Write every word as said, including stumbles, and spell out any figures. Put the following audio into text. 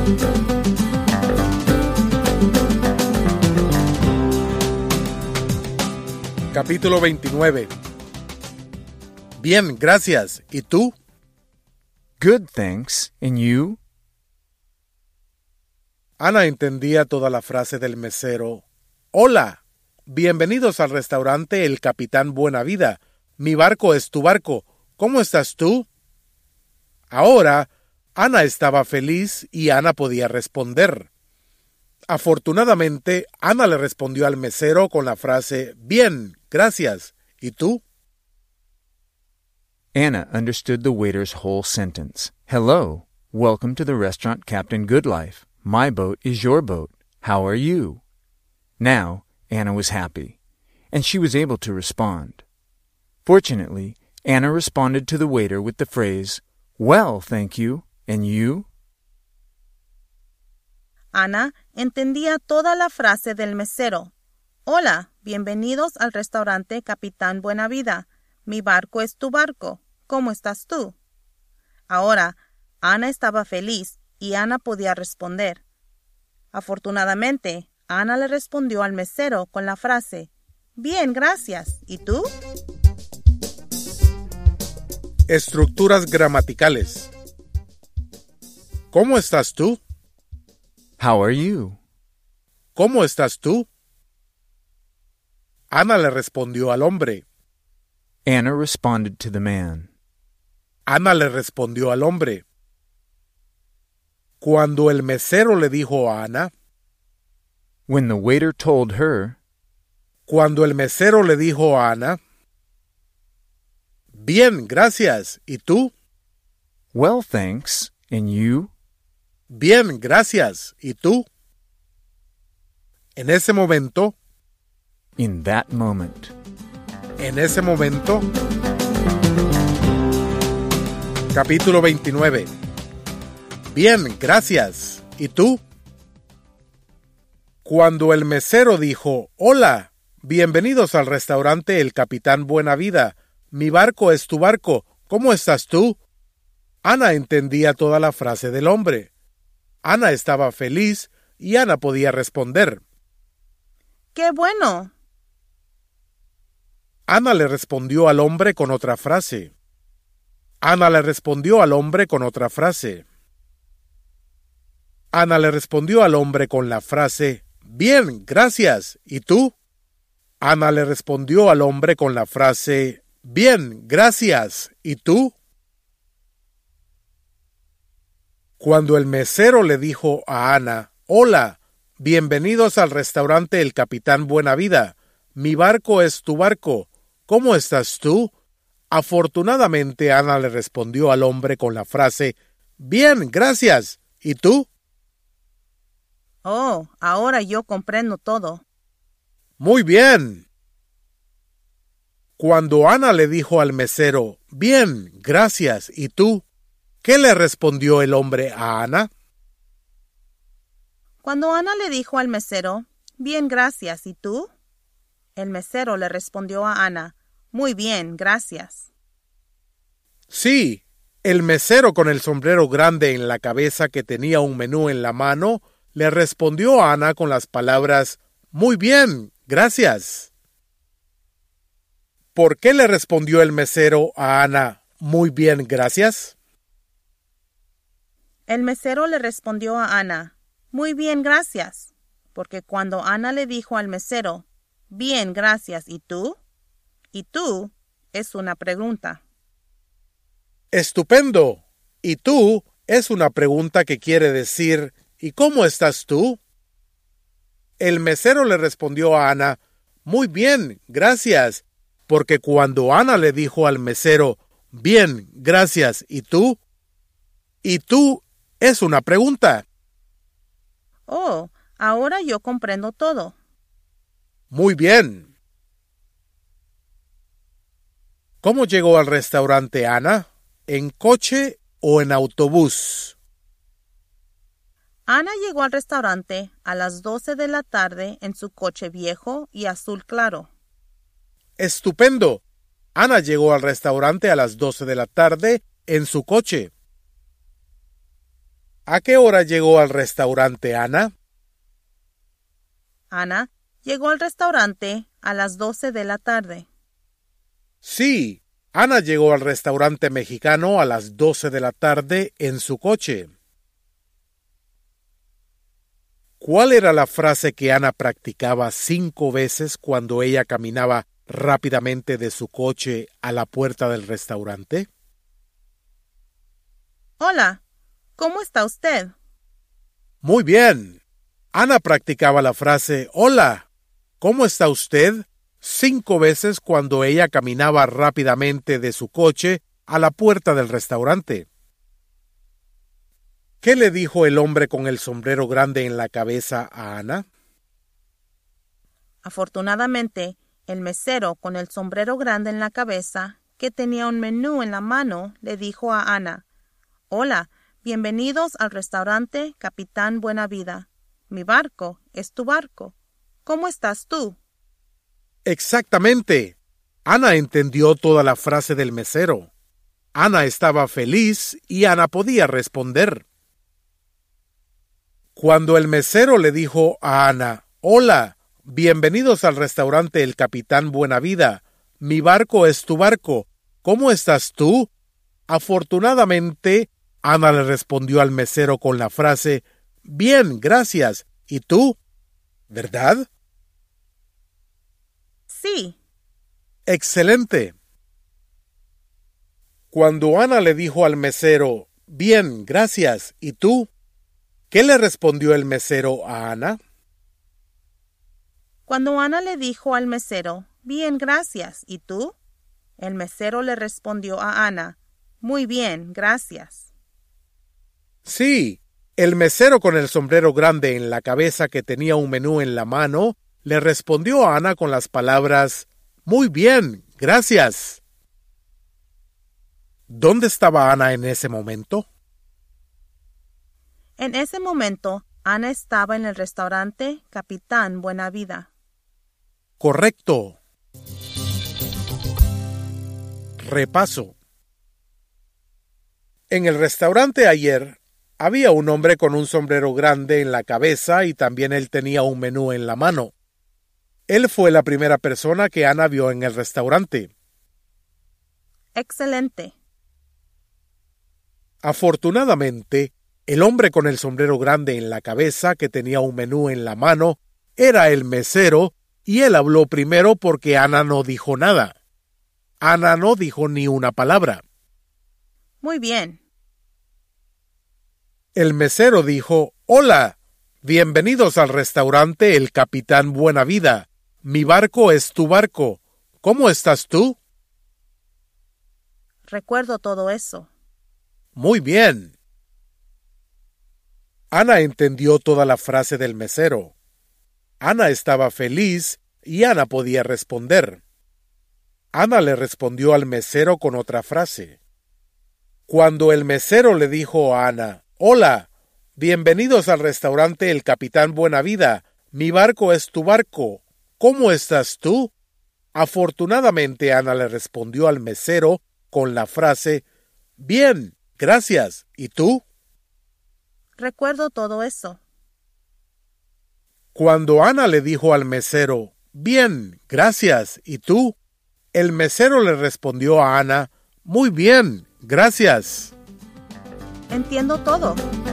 Capítulo veintinueve. Bien, gracias. ¿Y tú? Good, thanks. And you? Ana entendía toda la frase del mesero. Hola, bienvenidos al restaurante El Capitán Buena Vida. Mi barco es tu barco. ¿Cómo estás tú? Ahora, Ana estaba feliz y Ana podía responder. Afortunadamente, Ana le respondió al mesero con la frase, bien, gracias. ¿Y tú? Anna understood the waiter's whole sentence. Hello, welcome to the restaurant Captain Goodlife. My boat is your boat. How are you? Now, Anna was happy, and she was able to respond. Fortunately, Anna responded to the waiter with the phrase, well, thank you, and you? Ana entendía toda la frase del mesero. Hola, bienvenidos al restaurante Capitán Buena Vida. Mi barco es tu barco. ¿Cómo estás tú? Ahora, Ana estaba feliz y Ana podía responder. Afortunadamente, Ana le respondió al mesero con la frase, bien, gracias. ¿Y tú? Estructuras gramaticales. ¿Cómo estás tú? How are you? ¿Cómo estás tú? Ana le respondió al hombre. Anna responded to the man. Ana le respondió al hombre. Cuando el mesero le dijo a Ana. When the waiter told her. Cuando el mesero le dijo a Ana. Bien, gracias. ¿Y tú? Well, thanks. And you? Bien, gracias. ¿Y tú? En ese momento. In that moment. En ese momento. Capítulo veintinueve. Bien, gracias. ¿Y tú? Cuando el mesero dijo, hola, bienvenidos al restaurante El Capitán Buena Vida. Mi barco es tu barco. ¿Cómo estás tú? Ana entendía toda la frase del hombre. Ana estaba feliz y Ana podía responder. ¡Qué bueno! Ana le respondió al hombre con otra frase. Ana le respondió al hombre con otra frase. Ana le respondió al hombre con la frase, bien, gracias. ¿Y tú? Ana le respondió al hombre con la frase, bien, gracias. ¿Y tú? Cuando el mesero le dijo a Ana, hola, bienvenidos al restaurante El Capitán Buena Vida. Mi barco es tu barco. ¿Cómo estás tú? Afortunadamente, Ana le respondió al hombre con la frase, bien, gracias. ¿Y tú? Oh, ahora yo comprendo todo. Muy bien. Cuando Ana le dijo al mesero, bien, gracias. ¿Y tú? ¿Qué le respondió el hombre a Ana? Cuando Ana le dijo al mesero, bien, gracias. ¿Y tú? El mesero le respondió a Ana, muy bien, gracias. Sí, el mesero con el sombrero grande en la cabeza que tenía un menú en la mano, le respondió a Ana con las palabras, muy bien, gracias. ¿Por qué le respondió el mesero a Ana, muy bien, gracias? El mesero le respondió a Ana, muy bien, gracias, porque cuando Ana le dijo al mesero, bien, gracias, ¿y tú? ¿Y tú? Es una pregunta. Estupendo. ¿Y tú? Es una pregunta que quiere decir, ¿y cómo estás tú? El mesero le respondió a Ana, muy bien, gracias, porque cuando Ana le dijo al mesero, bien, gracias, ¿y tú? ¿Y tú? Es una pregunta. Oh, ahora yo comprendo todo. Muy bien. ¿Cómo llegó al restaurante Ana? ¿En coche o en autobús? Ana llegó al restaurante a las doce de la tarde en su coche viejo y azul claro. Estupendo. Ana llegó al restaurante a las doce de la tarde en su coche. ¿A qué hora llegó al restaurante Ana? Ana llegó al restaurante a las doce de la tarde. Sí, Ana llegó al restaurante mexicano a las doce de la tarde en su coche. ¿Cuál era la frase que Ana practicaba cinco veces cuando ella caminaba rápidamente de su coche a la puerta del restaurante? Hola, ¿cómo está usted? Muy bien. Ana practicaba la frase Hola, ¿cómo está usted? Cinco veces cuando ella caminaba rápidamente de su coche a la puerta del restaurante. ¿Qué le dijo el hombre con el sombrero grande en la cabeza a Ana? Afortunadamente, el mesero con el sombrero grande en la cabeza, que tenía un menú en la mano, le dijo a Ana: Hola, bienvenidos al restaurante Capitán Buenavida. Mi barco es tu barco. ¿Cómo estás tú? Exactamente. Ana entendió toda la frase del mesero. Ana estaba feliz y Ana podía responder. Cuando el mesero le dijo a Ana: Hola, bienvenidos al restaurante El Capitán Buenavida. Mi barco es tu barco. ¿Cómo estás tú? Afortunadamente, Ana le respondió al mesero con la frase: Bien, gracias. ¿Y tú? ¿Verdad? Sí. Excelente. Cuando Ana le dijo al mesero: Bien, gracias. ¿Y tú? ¿Qué le respondió el mesero a Ana? Cuando Ana le dijo al mesero: Bien, gracias. ¿Y tú? El mesero le respondió a Ana: Muy bien, gracias. Sí, el mesero con el sombrero grande en la cabeza que tenía un menú en la mano le respondió a Ana con las palabras: Muy bien, gracias. ¿Dónde estaba Ana en ese momento? En ese momento, Ana estaba en el restaurante Capitán Buenavida. Correcto. Repaso. En el restaurante ayer había un hombre con un sombrero grande en la cabeza y también él tenía un menú en la mano. Él fue la primera persona que Ana vio en el restaurante. Excelente. Afortunadamente, el hombre con el sombrero grande en la cabeza que tenía un menú en la mano era el mesero y él habló primero porque Ana no dijo nada. Ana no dijo ni una palabra. Muy bien. El mesero dijo: Hola, bienvenidos al restaurante El Capitán Buenavida. Mi barco es tu barco. ¿Cómo estás tú? Recuerdo todo eso. Muy bien. Ana entendió toda la frase del mesero. Ana estaba feliz y Ana podía responder. Ana le respondió al mesero con otra frase. Cuando el mesero le dijo a Ana: Hola, bienvenidos al restaurante El Capitán Buenavida. Mi barco es tu barco. ¿Cómo estás tú? Afortunadamente, Ana le respondió al mesero con la frase: Bien, gracias. ¿Y tú? Recuerdo todo eso. Cuando Ana le dijo al mesero: Bien, gracias. ¿Y tú? El mesero le respondió a Ana: Muy bien, gracias. Entiendo todo.